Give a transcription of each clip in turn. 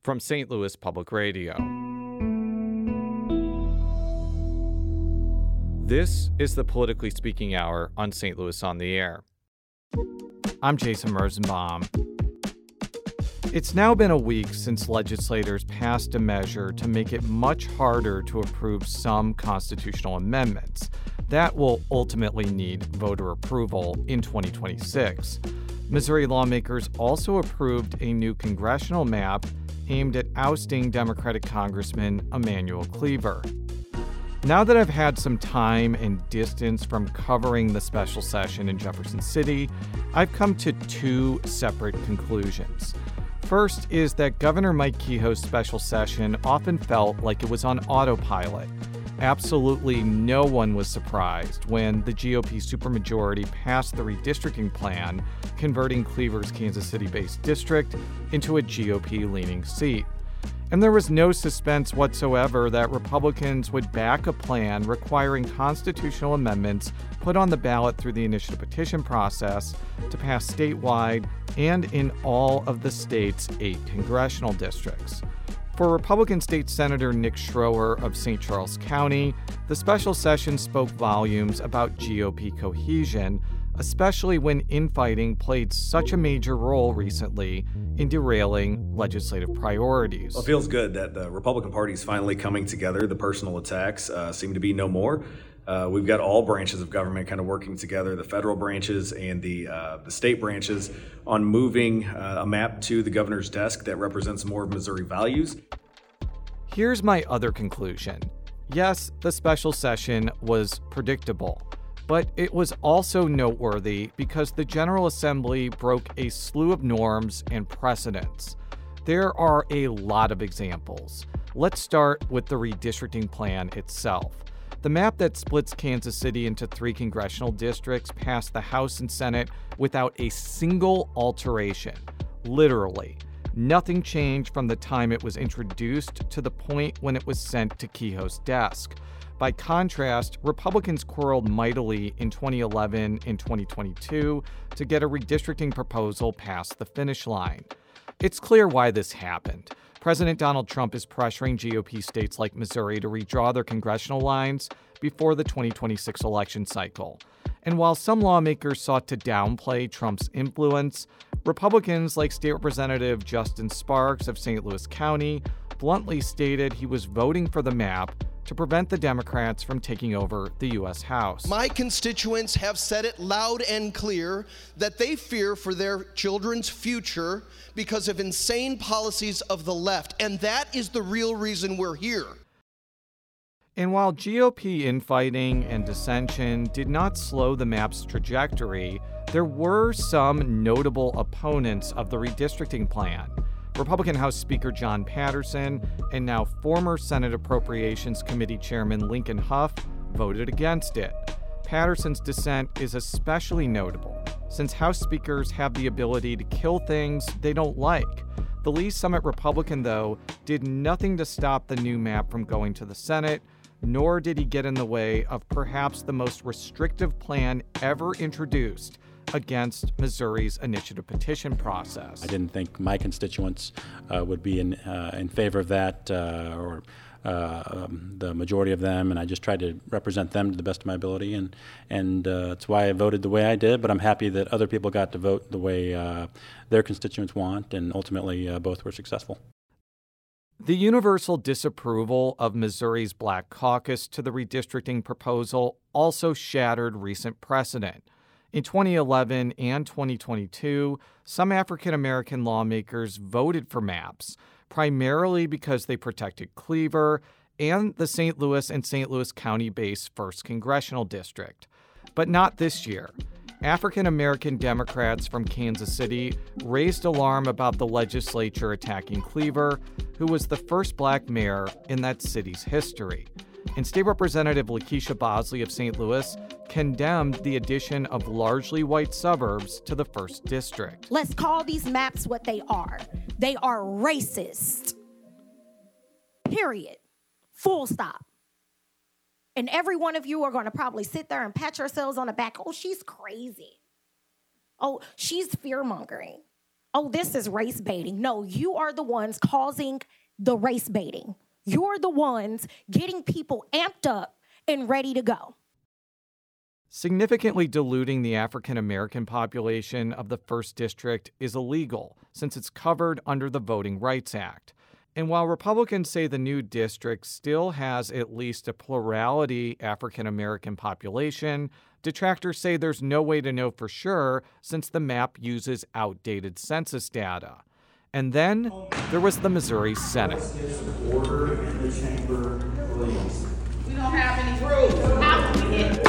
from St. Louis Public Radio. This is the Politically Speaking Hour on St. Louis on the Air. I'm Jason Merzenbaum. It's now been a week since legislators passed a measure to make it much harder to approve some constitutional amendments that will ultimately need voter approval in 2026. Missouri lawmakers also approved a new congressional map aimed at ousting Democratic Congressman Emanuel Cleaver. Now that I've had some time and distance from covering the special session in Jefferson City, I've come to two separate conclusions. First is that Governor Mike Kehoe's special session often felt like it was on autopilot. Absolutely no one was surprised when the GOP supermajority passed the redistricting plan, converting Cleaver's Kansas City-based district into a GOP-leaning seat. And there was no suspense whatsoever that Republicans would back a plan requiring constitutional amendments put on the ballot through the initiative petition process to pass statewide and in all of the state's 8 congressional districts. For Republican State Senator Nick Schroer of St. Charles County, the special session spoke volumes about GOP cohesion, especially when infighting played such a major role recently in derailing legislative priorities. Well, it feels good that the Republican Party is finally coming together. The personal attacks seem to be no more. We've got all branches of government kind of working together, the federal branches and the state branches, on moving a map to the governor's desk that represents more of Missouri values. Here's my other conclusion. Yes, the special session was predictable, but it was also noteworthy because the General Assembly broke a slew of norms and precedents. There are a lot of examples. Let's start with the redistricting plan itself. The map that splits Kansas City into 3 congressional districts passed the House and Senate without a single alteration. Literally. Nothing changed from the time it was introduced to the point when it was sent to Kehoe's desk. By contrast, Republicans quarreled mightily in 2011 and 2022 to get a redistricting proposal past the finish line. It's clear why this happened. President Donald Trump is pressuring GOP states like Missouri to redraw their congressional lines before the 2026 election cycle. And while some lawmakers sought to downplay Trump's influence, Republicans like State Representative Justin Sparks of St. Louis County bluntly stated he was voting for the map to prevent the Democrats from taking over the U.S. House. My constituents have said it loud and clear that they fear for their children's future because of insane policies of the left, and that is the real reason we're here. And while GOP infighting and dissension did not slow the map's trajectory, there were some notable opponents of the redistricting plan. Republican House Speaker John Patterson and now former Senate Appropriations Committee Chairman Lincoln Hough voted against it. Patterson's dissent is especially notable, since House speakers have the ability to kill things they don't like. The Lee Summit Republican, though, did nothing to stop the new map from going to the Senate, nor did he get in the way of perhaps the most restrictive plan ever introduced against Missouri's initiative petition process. I didn't think my constituents would be in favor of that, or the majority of them, and I just tried to represent them to the best of my ability, and that's why I voted the way I did, but I'm happy that other people got to vote the way their constituents want, and ultimately both were successful. The universal disapproval of Missouri's Black Caucus to the redistricting proposal also shattered recent precedent. In 2011 and 2022, some African-American lawmakers voted for maps, primarily because they protected Cleaver and the St. Louis and St. Louis County-based 1st Congressional District. But not this year. African-American Democrats from Kansas City raised alarm about the legislature attacking Cleaver, who was the first black mayor in that city's history. And State Representative Lakeisha Bosley of St. Louis condemned the addition of largely white suburbs to the 1st District. Let's call these maps what they are. They are racist. Period. Full stop. And every one of you are going to probably sit there and pat yourselves on the back. Oh, she's crazy. Oh, she's fear-mongering. oh, this is race baiting. No, you are the ones causing the race baiting. You're the ones getting people amped up and ready to go. Significantly diluting the African American population of the 1st District is illegal since it's covered under the Voting Rights Act. And while Republicans say the new district still has at least a plurality African American population, detractors say there's no way to know for sure since the map uses outdated census data. And then there was the Missouri Senate. Order in the chamber, please. We don't have any rules. How can we get?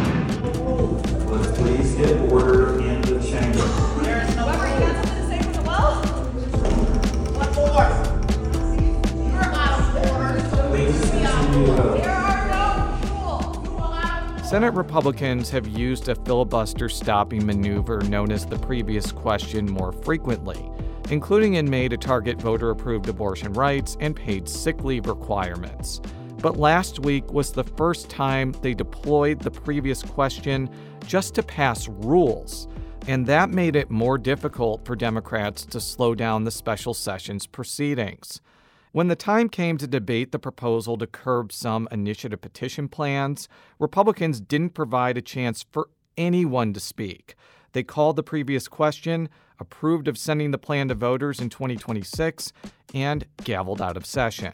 Let's please get order in the chamber. There is no rule. You got something to say from the well? What for? You're out of order, so we should be out of order. There are no rules. You allow. Senate Republicans have used a filibuster-stopping maneuver known as the previous question more frequently, including in May to target voter-approved abortion rights and paid sick leave requirements. But last week was the first time they deployed the previous question just to pass rules, and that made it more difficult for Democrats to slow down the special sessions proceedings. When the time came to debate the proposal to curb some initiative petition plans, Republicans didn't provide a chance for anyone to speak. They called the previous question, approved of sending the plan to voters in 2026, and gavelled out of session.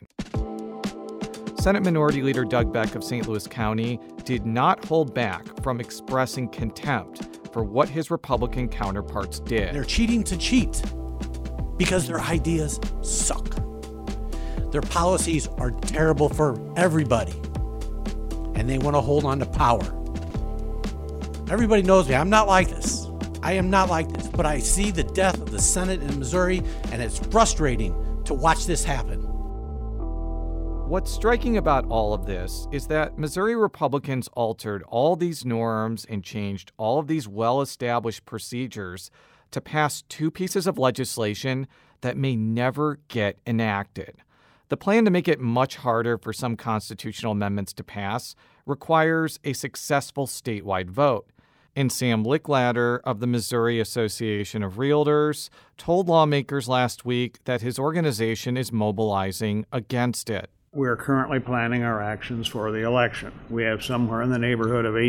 Senate Minority Leader Doug Beck of St. Louis County did not hold back from expressing contempt for what his Republican counterparts did. They're cheating to cheat because their ideas suck. Their policies are terrible for everybody, and they want to hold on to power. Everybody knows me. I'm not like this. I am not like this, but I see the death of the Senate in Missouri, and it's frustrating to watch this happen. What's striking about all of this is that Missouri Republicans altered all these norms and changed all of these well-established procedures to pass 2 pieces of legislation that may never get enacted. The plan to make it much harder for some constitutional amendments to pass requires a successful statewide vote. And Sam Lickladder of the Missouri Association of Realtors told lawmakers last week that his organization is mobilizing against it. We're currently planning our actions for the election. We have somewhere in the neighborhood of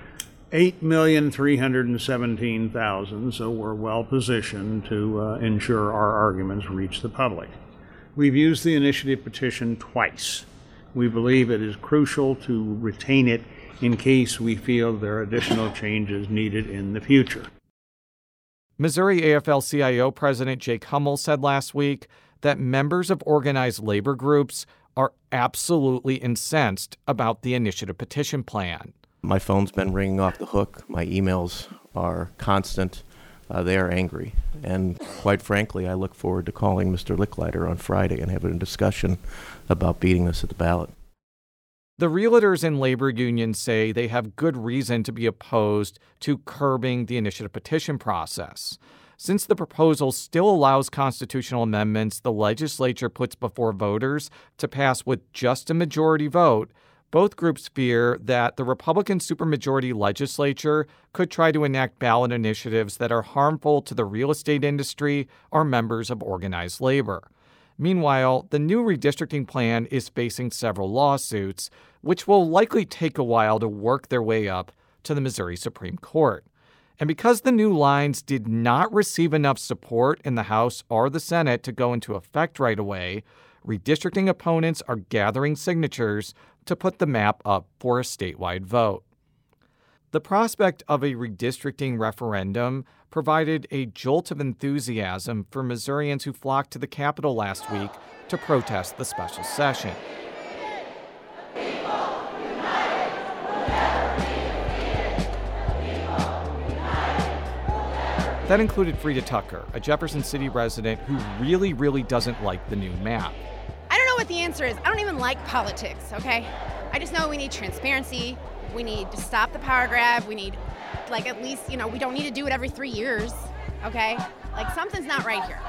8,317,000, so we're well positioned to ensure our arguments reach the public. We've used the initiative petition twice. We believe it is crucial to retain it in case we feel there are additional changes needed in the future. Missouri AFL-CIO President Jake Hummel said last week that members of organized labor groups are absolutely incensed about the initiative petition plan. My phone's been ringing off the hook. My emails are constant. They are angry. And quite frankly, I look forward to calling Mr. Lickladder on Friday and having a discussion about beating this at the ballot. The realtors and labor unions say they have good reason to be opposed to curbing the initiative petition process. Since the proposal still allows constitutional amendments the legislature puts before voters to pass with just a majority vote, both groups fear that the Republican supermajority legislature could try to enact ballot initiatives that are harmful to the real estate industry or members of organized labor. Meanwhile, the new redistricting plan is facing several lawsuits, which will likely take a while to work their way up to the Missouri Supreme Court. And because the new lines did not receive enough support in the House or the Senate to go into effect right away, redistricting opponents are gathering signatures to put the map up for a statewide vote. The prospect of a redistricting referendum provided a jolt of enthusiasm for Missourians who flocked to the Capitol last week to protest the special session. That included Frida Tucker, a Jefferson City resident who really doesn't like the new map. I don't know what the answer is. I don't even like politics, okay? I just know we need transparency. We need to stop the power grab. We need, at least, we don't need to do it every 3 years, okay? Something's not right here.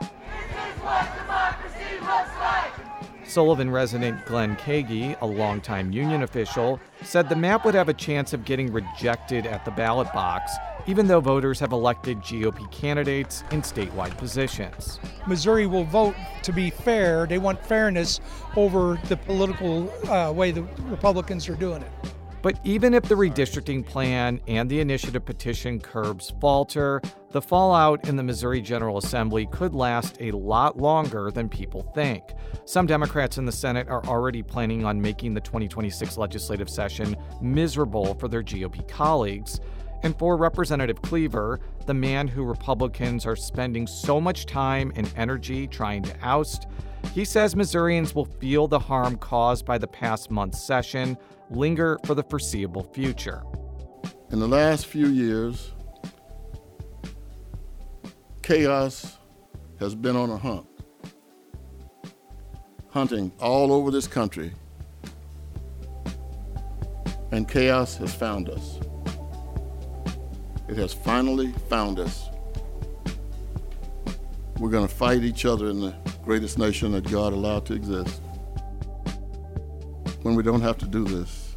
Sullivan resident Glenn Kagi, a longtime union official, said the map would have a chance of getting rejected at the ballot box even though voters have elected GOP candidates in statewide positions. Missouri will vote to be fair. They want fairness over the political way the Republicans are doing it. But even if the redistricting plan and the initiative petition curbs falter, the fallout in the Missouri General Assembly could last a lot longer than people think. Some Democrats in the Senate are already planning on making the 2026 legislative session miserable for their GOP colleagues. And for Representative Cleaver, the man who Republicans are spending so much time and energy trying to oust, he says Missourians will feel the harm caused by the past month's session linger for the foreseeable future. In the last few years, chaos has been on a hunt, hunting all over this country, and chaos has found us. It has finally found us. We're going to fight each other in the greatest nation that God allowed to exist. When we don't have to do this.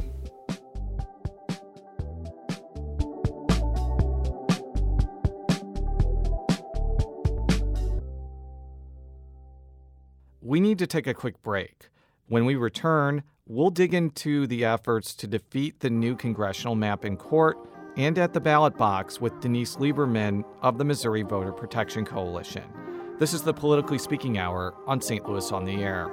We need to take a quick break. When we return, we'll dig into the efforts to defeat the new congressional map in court and at the ballot box with Denise Lieberman of the Missouri Voter Protection Coalition. This is the Politically Speaking Hour on St. Louis on the Air.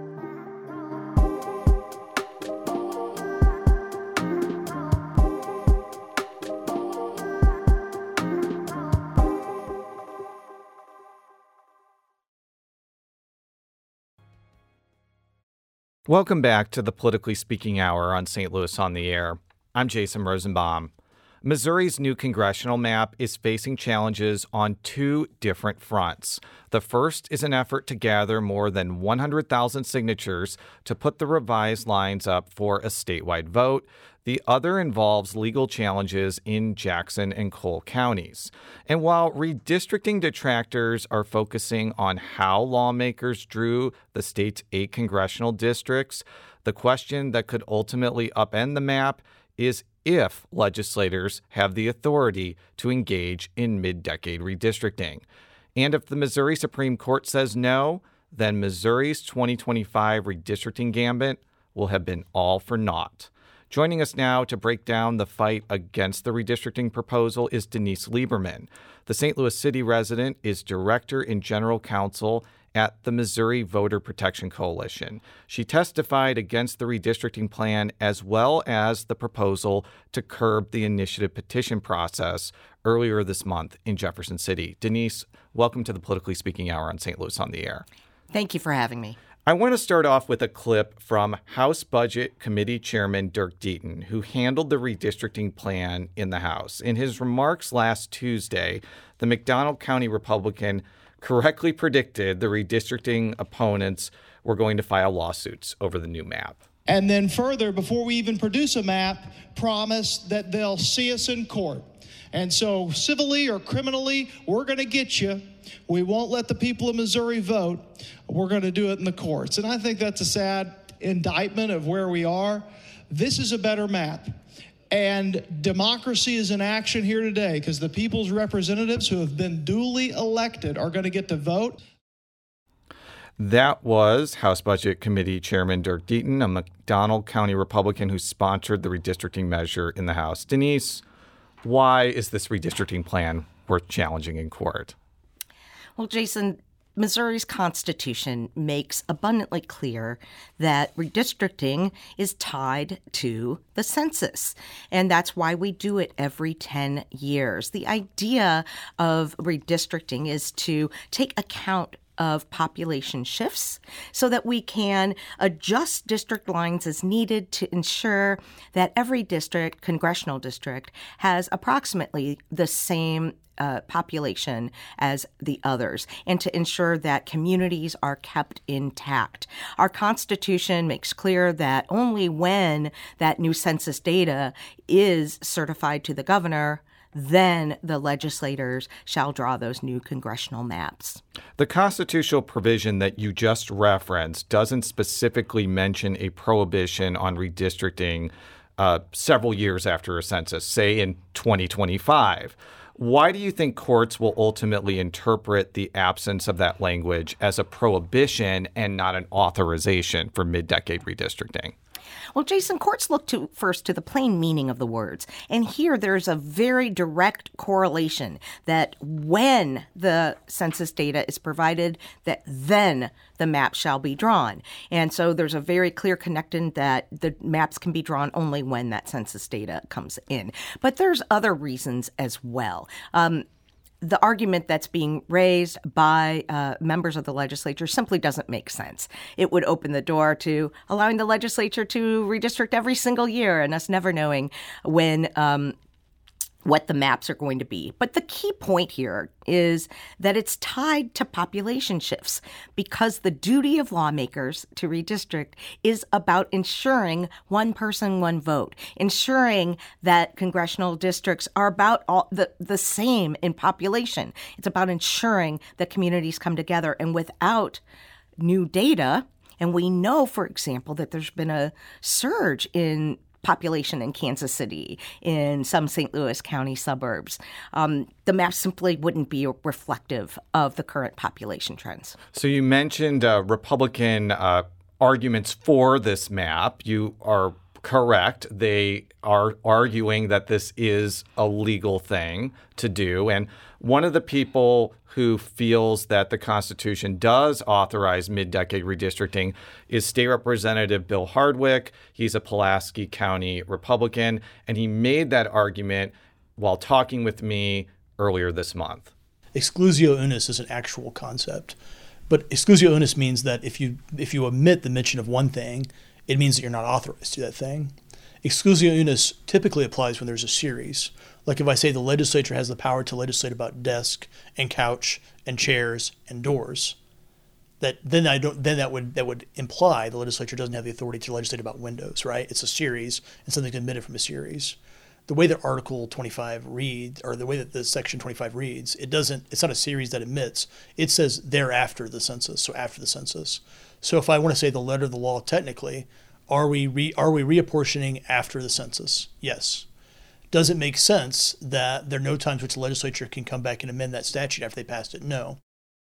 Welcome back to the Politically Speaking Hour on St. Louis on the Air. I'm Jason Rosenbaum. Missouri's new congressional map is facing challenges on two different fronts. The first is an effort to gather more than 100,000 signatures to put the revised lines up for a statewide vote. The other involves legal challenges in Jackson and Cole counties. And while redistricting detractors are focusing on how lawmakers drew the state's 8 congressional districts, the question that could ultimately upend the map is if legislators have the authority to engage in mid-decade redistricting. And if the Missouri Supreme Court says no, then Missouri's 2025 redistricting gambit will have been all for naught. Joining us now to break down the fight against the redistricting proposal is Denise Lieberman. The St. Louis City resident is Director and General Counsel at the Missouri Voter Protection Coalition. She testified against the redistricting plan as well as the proposal to curb the initiative petition process earlier this month in Jefferson City. Denise, welcome to the Politically Speaking Hour on St. Louis on the Air. Thank you for having me. I want to start off with a clip from House Budget Committee Chairman Dirk Deaton, who handled the redistricting plan in the House. In his remarks last Tuesday, the McDonald County Republican correctly predicted the redistricting opponents were going to file lawsuits over the new map. And then further, before we even produce a map, promise that they'll see us in court. And so civilly or criminally, we're going to get you. We won't let the people of Missouri vote. We're going to do it in the courts. And I think that's a sad indictment of where we are. This is a better map. And democracy is in action here today because the people's representatives who have been duly elected are going to get to vote. That was House Budget Committee Chairman Dirk Deaton, a McDonald County Republican who sponsored the redistricting measure in the House. Denise, why is this redistricting plan worth challenging in court? Well, Jason, Missouri's Constitution makes abundantly clear that redistricting is tied to the census, and that's why we do it every 10 years. The idea of redistricting is to take account of population shifts so that we can adjust district lines as needed to ensure that every district, congressional district, has approximately the same population as the others, and to ensure that communities are kept intact. Our Constitution makes clear that only when that new census data is certified to the governor, then the legislators shall draw those new congressional maps. The constitutional provision that you just referenced doesn't specifically mention a prohibition on redistricting several years after a census, say in 2025. Why do you think courts will ultimately interpret the absence of that language as a prohibition and not an authorization for mid-decade redistricting? Well, Jason, courts look first to the plain meaning of the words. And here there's a very direct correlation that when the census data is provided, that then the map shall be drawn. And so there's a very clear connection that the maps can be drawn only when that census data comes in. But there's other reasons as well. The argument that's being raised by members of the legislature simply doesn't make sense. It would open the door to allowing the legislature to redistrict every single year and us never knowing when what the maps are going to be. But the key point here is that it's tied to population shifts because the duty of lawmakers to redistrict is about ensuring one person, one vote, ensuring that congressional districts are about all the same in population. It's about ensuring that communities come together. And without new data, and we know, for example, that there's been a surge in population in Kansas City, in some St. Louis County suburbs, the map simply wouldn't be reflective of the current population trends. So you mentioned Republican arguments for this map. You are correct. They are arguing that this is a legal thing to do. And one of the people who feels that the Constitution does authorize mid-decade redistricting is State Representative Bill Hardwick. He's a Pulaski County Republican, and he made that argument while talking with me earlier this month. Exclusio unis is an actual concept, but exclusio unis means that if you omit the mention of one thing, it means that you're not authorized to do that thing. Exclusio unis typically applies when there's a series. Like if I say the legislature has the power to legislate about desk and couch and chairs and doors, that would imply the legislature doesn't have the authority to legislate about windows, right? It's a series and something omitted from a series. The way that Article 25 reads, or the way that the Section 25 reads, it's not a series that omits. It says thereafter the census, so after the census. So if I want to say the letter of the law technically, are we reapportioning after the census? Yes. Does it make sense that there are no times which the legislature can come back and amend that statute after they passed it? No.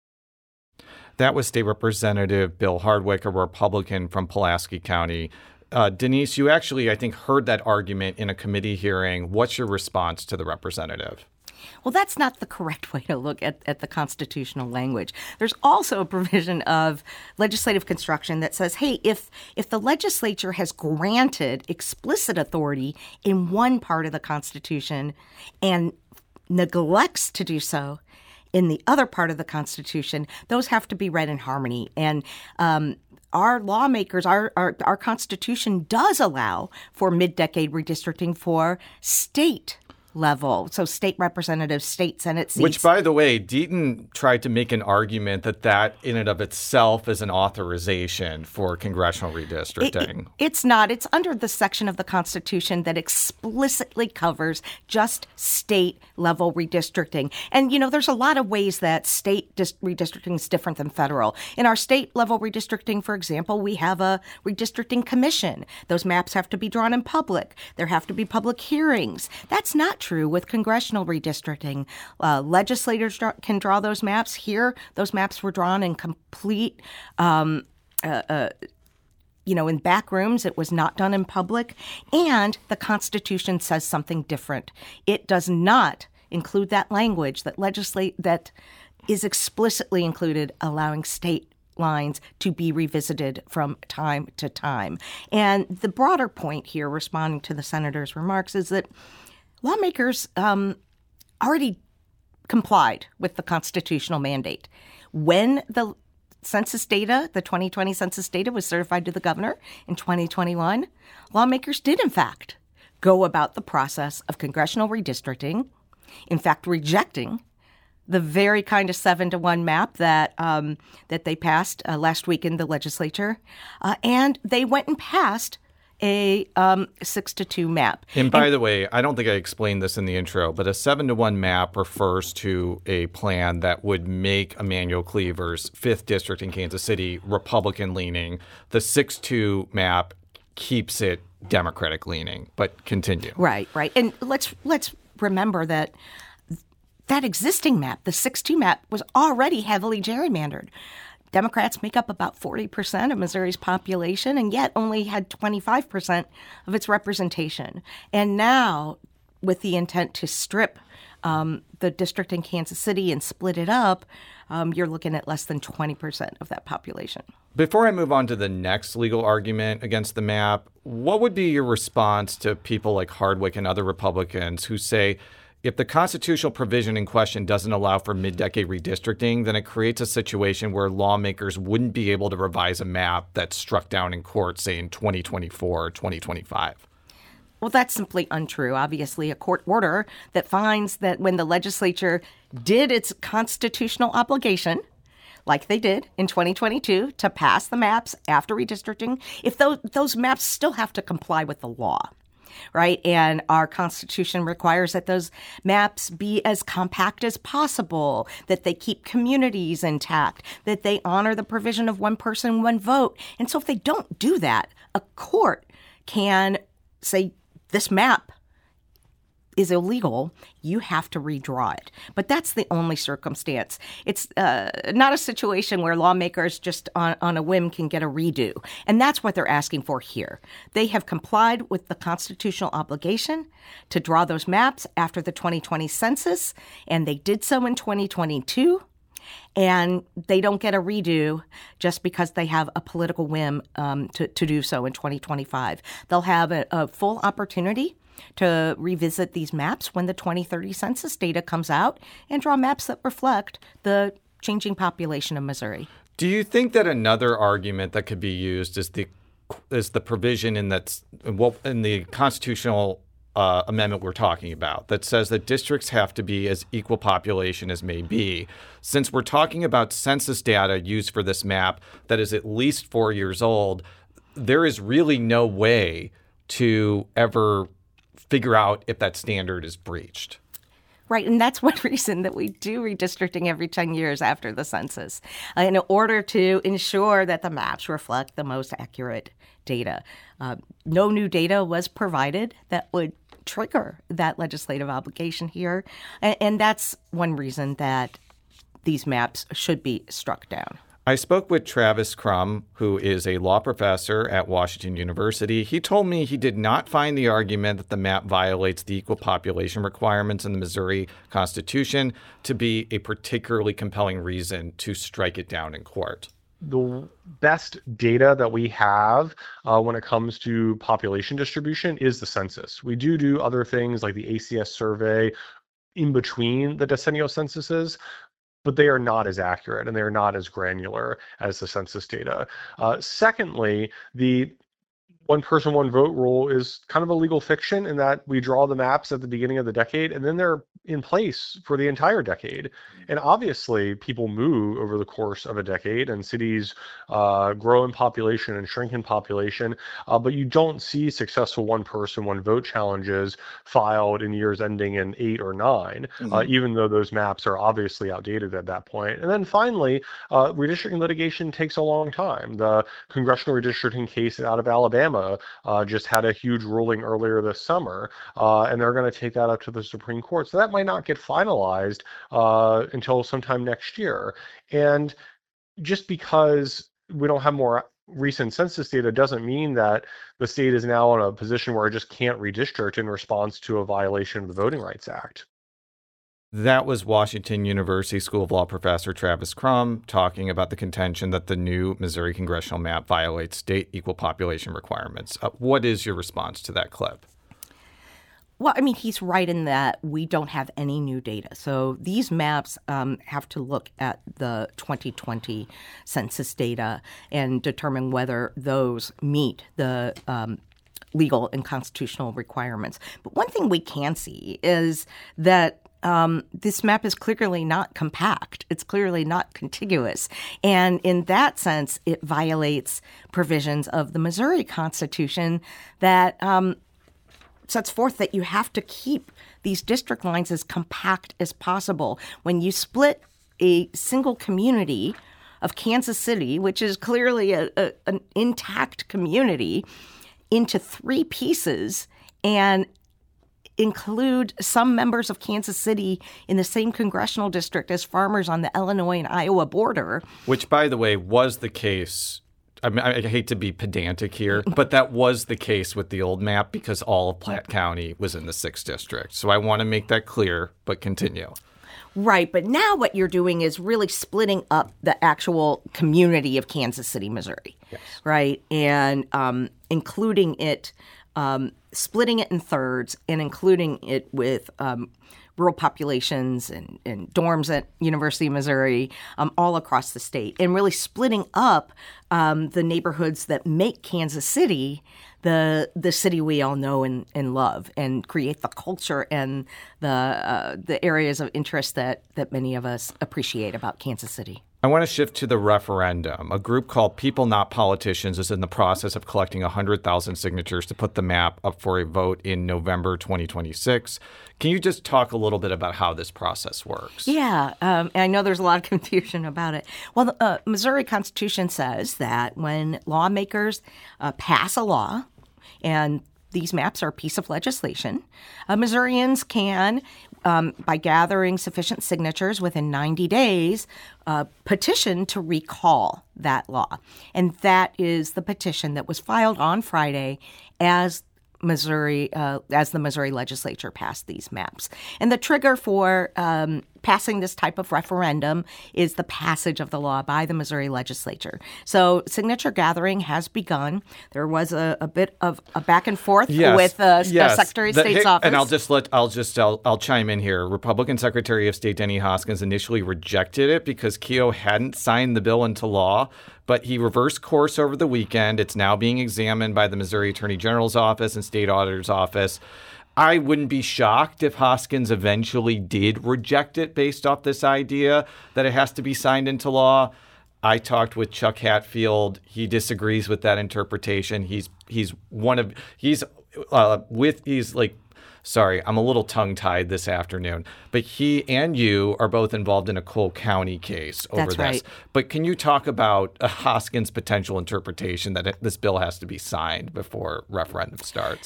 That was State Representative Bill Hardwick, a Republican from Pulaski County. Denise, you actually, I think, heard that argument in a committee hearing. What's your response to the representative? Well, that's not the correct way to look at the constitutional language. There's also a provision of legislative construction that says, hey, if the legislature has granted explicit authority in one part of the Constitution and neglects to do so in the other part of the Constitution, those have to be read in harmony. And our lawmakers, our Constitution does allow for mid-decade redistricting for state level, so state representatives, state Senate seats. Which, by the way, Deaton tried to make an argument that in and of itself is an authorization for congressional redistricting. It's not. It's under the section of the Constitution that explicitly covers just state level redistricting. And, there's a lot of ways that state redistricting is different than federal. In our state level redistricting, for example, we have a redistricting commission. Those maps have to be drawn in public. There have to be public hearings. That's not true with congressional redistricting. Legislators can draw those maps. Here, those maps were drawn in complete, in back rooms. It was not done in public. And the Constitution says something different. It does not include that language that is explicitly included, allowing state lines to be revisited from time to time. And the broader point here, responding to the senator's remarks, is that lawmakers already complied with the constitutional mandate. When the census data, the 2020 census data, was certified to the governor in 2021, lawmakers did, in fact, go about the process of congressional redistricting, in fact, rejecting the very kind of 7-to-1 map that they passed last week in the legislature. And they went and passed a 6-to-2 map. And by the way, I don't think I explained this in the intro, but a 7-to-1 map refers to a plan that would make Emanuel Cleaver's 5th district in Kansas City Republican leaning. The 6-2 map keeps it Democratic leaning. But continue. Right. And let's remember that existing map, the 6-2 map, was already heavily gerrymandered. Democrats make up about 40% of Missouri's population and yet only had 25% of its representation. And now, with the intent to strip the district in Kansas City and split it up, you're looking at less than 20% of that population. Before I move on to the next legal argument against the map, what would be your response to people like Hardwick and other Republicans who say, if the constitutional provision in question doesn't allow for mid-decade redistricting, then it creates a situation where lawmakers wouldn't be able to revise a map that's struck down in court, say, in 2024 or 2025? Well, that's simply untrue. Obviously, a court order that finds that when the legislature did its constitutional obligation, like they did in 2022, to pass the maps after redistricting, if those maps still have to comply with the law. Right. And our Constitution requires that those maps be as compact as possible, that they keep communities intact, that they honor the provision of one person, one vote. And so if they don't do that, a court can say this map is illegal, you have to redraw it. But that's the only circumstance. It's not a situation where lawmakers just on a whim can get a redo. And that's what they're asking for here. They have complied with the constitutional obligation to draw those maps after the 2020 census, and they did so in 2022. And they don't get a redo just because they have a political whim to do so in 2025. They'll have a full opportunity to revisit these maps when the 2030 census data comes out and draw maps that reflect the changing population of Missouri. Do you think that another argument that could be used is the provision in the constitutional amendment we're talking about that says that districts have to be as equal population as may be? Since we're talking about census data used for this map that is at least 4 years old, there is really no way to ever figure out if that standard is breached. Right, and that's one reason that we do redistricting every 10 years after the census, in order to ensure that the maps reflect the most accurate data. No new data was provided that would trigger that legislative obligation here, and that's one reason that these maps should be struck down. I spoke with Travis Crum, who is a law professor at Washington University. He told me he did not find the argument that the map violates the equal population requirements in the Missouri Constitution to be a particularly compelling reason to strike it down in court. The best data that we have when it comes to population distribution is the census. We do other things like the ACS survey in between the decennial censuses, but they are not as accurate and they are not as granular as the census data. Secondly, the one person, one vote rule is kind of a legal fiction in that we draw the maps at the beginning of the decade and then they're in place for the entire decade. And obviously people move over the course of a decade and cities grow in population and shrink in population, but you don't see successful one person, one vote challenges filed in years ending in 8 or 9, even though those maps are obviously outdated at that point. And then finally, redistricting litigation takes a long time. The congressional redistricting case out of Alabama just had a huge ruling earlier this summer, and they're going to take that up to the Supreme Court. So that might not get finalized until sometime next year. And just because we don't have more recent census data doesn't mean that the state is now in a position where it just can't redistrict in response to a violation of the Voting Rights Act. That was Washington University School of Law professor Travis Crum talking about the contention that the new Missouri congressional map violates state equal population requirements. What is your response to that clip? Well, I mean, he's right in that we don't have any new data. So these maps have to look at the 2020 census data and determine whether those meet the legal and constitutional requirements. But one thing we can see is that this map is clearly not compact. It's clearly not contiguous. And in that sense, it violates provisions of the Missouri Constitution that sets forth that you have to keep these district lines as compact as possible. When you split a single community of Kansas City, which is clearly an intact community, into 3 pieces and include some members of Kansas City in the same congressional district as farmers on the Illinois and Iowa border. Which, by the way, was the case. I mean, I hate to be pedantic here, but that was the case with the old map because all of Platte County was in the 6th district. So I want to make that clear, but continue. Right, but now what you're doing is really splitting up the actual community of Kansas City, Missouri, yes. Right? And including it, splitting it in thirds and including it with rural populations and dorms at University of Missouri all across the state, and really splitting up the neighborhoods that make Kansas City the city we all know and love, and create the culture and the areas of interest that many of us appreciate about Kansas City. I want to shift to the referendum. A group called People Not Politicians is in the process of collecting 100,000 signatures to put the map up for a vote in November 2026. Can you just talk a little bit about how this process works? Yeah, and I know there's a lot of confusion about it. Well, the Missouri Constitution says that when lawmakers pass a law, and these maps are a piece of legislation, Missourians can, by gathering sufficient signatures within 90 days, petition to recall that law. And that is the petition that was filed on Friday as the Missouri legislature passed these maps. And the trigger for passing this type of referendum is the passage of the law by the Missouri legislature. So signature gathering has begun. There was a bit of a back and forth with the Secretary of State's office. And I'll chime in here. Republican Secretary of State Denny Hoskins initially rejected it because Keogh hadn't signed the bill into law, but he reversed course over the weekend. It's now being examined by the Missouri Attorney General's office and State Auditor's office. I wouldn't be shocked if Hoskins eventually did reject it based off this idea that it has to be signed into law. I talked with Chuck Hatfield. He disagrees with that interpretation. Sorry, I'm a little tongue-tied this afternoon, but he and you are both involved in a Cole County case over this. Right. But can you talk about Hoskins' potential interpretation that this bill has to be signed before referendum starts?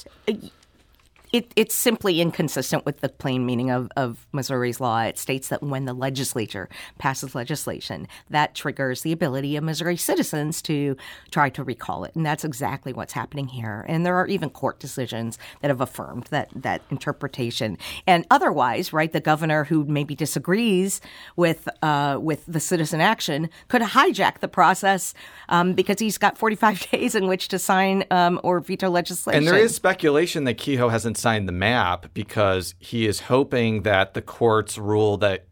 It's simply inconsistent with the plain meaning of Missouri's law. It states that when the legislature passes legislation, that triggers the ability of Missouri citizens to try to recall it. And that's exactly what's happening here. And there are even court decisions that have affirmed that interpretation. And otherwise, right, the governor who maybe disagrees with the citizen action could hijack the process because he's got 45 days in which to sign or veto legislation. And there is speculation that Kehoe hasn't signed the map because he is hoping that the courts rule that,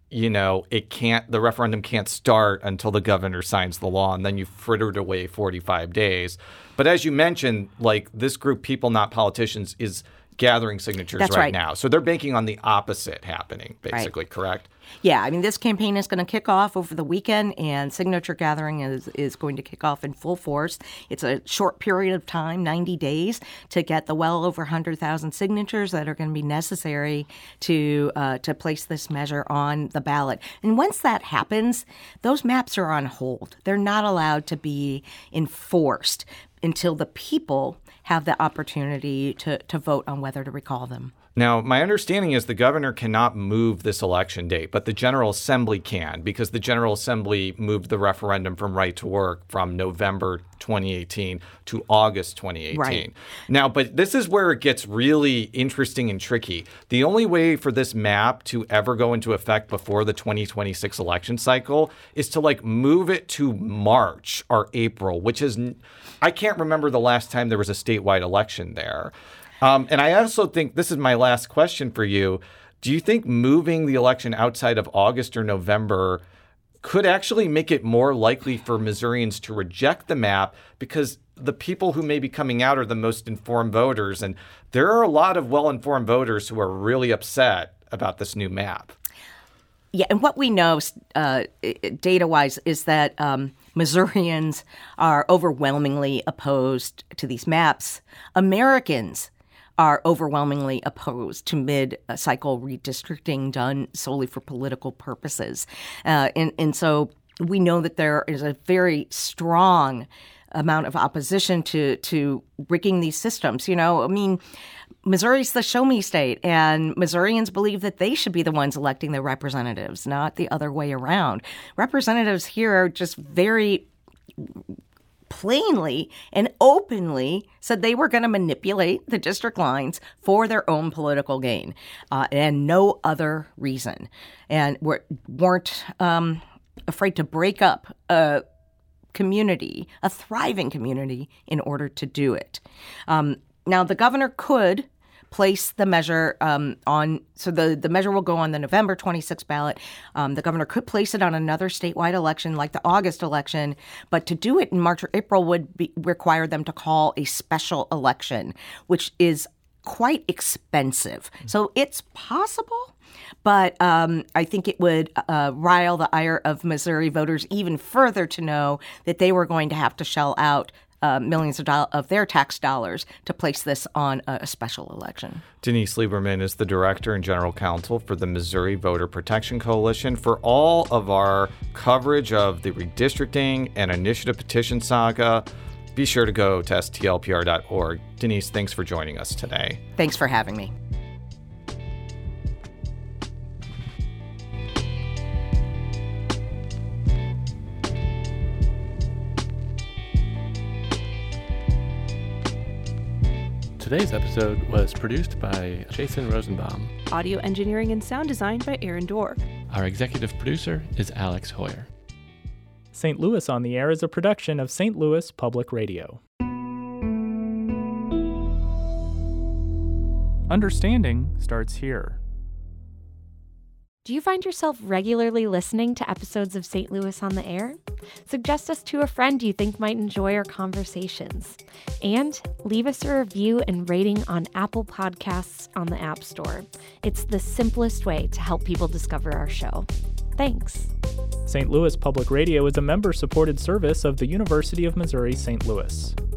the referendum can't start until the governor signs the law, and then you've frittered away 45 days. But as you mentioned, this group, People Not Politicians, is gathering signatures right now. So they're banking on the opposite happening, basically, correct? Yeah, I mean, this campaign is going to kick off over the weekend, and signature gathering is going to kick off in full force. It's a short period of time, 90 days, to get the well over 100,000 signatures that are going to be necessary to place this measure on the ballot. And once that happens, those maps are on hold. They're not allowed to be enforced until the people have the opportunity to vote on whether to recall them. Now, my understanding is the governor cannot move this election date, but the General Assembly can, because the General Assembly moved the referendum from right to work from November 2018 to August 2018. Right. Now, but this is where it gets really interesting and tricky. The only way for this map to ever go into effect before the 2026 election cycle is to move it to March or April, which is, I can't remember the last time there was a statewide election there. And I also think, this is my last question for you, do you think moving the election outside of August or November could actually make it more likely for Missourians to reject the map, because the people who may be coming out are the most informed voters, and there are a lot of well-informed voters who are really upset about this new map? Yeah, and what we know data-wise is that Missourians are overwhelmingly opposed to these maps. Americans are overwhelmingly opposed to mid-cycle redistricting done solely for political purposes. And so we know that there is a very strong amount of opposition to rigging these systems. I mean, Missouri's the show me state, and Missourians believe that they should be the ones electing their representatives, not the other way around. Representatives here are just very plainly and openly said they were going to manipulate the district lines for their own political gain, and no other reason, and weren't afraid to break up a community, a thriving community, in order to do it. Now, the governor could place the measure so the measure will go on the November 26th ballot. The governor could place it on another statewide election like the August election, but to do it in March or April would require them to call a special election, which is quite expensive. So it's possible, but I think it would rile the ire of Missouri voters even further to know that they were going to have to shell out millions of their tax dollars to place this on a special election. Denise Lieberman is the Director and General Counsel for the Missouri Voter Protection Coalition. For all of our coverage of the redistricting and initiative petition saga, be sure to go to stlpr.org. Denise, thanks for joining us today. Thanks for having me. Today's episode was produced by Jason Rosenbaum. Audio engineering and sound design by Aaron Dork. Our executive producer is Alex Hoyer. St. Louis on the Air is a production of St. Louis Public Radio. Understanding starts here. Do you find yourself regularly listening to episodes of St. Louis on the Air? Suggest us to a friend you think might enjoy our conversations. And leave us a review and rating on Apple Podcasts on the App Store. It's the simplest way to help people discover our show. Thanks. St. Louis Public Radio is a member-supported service of the University of Missouri St. Louis.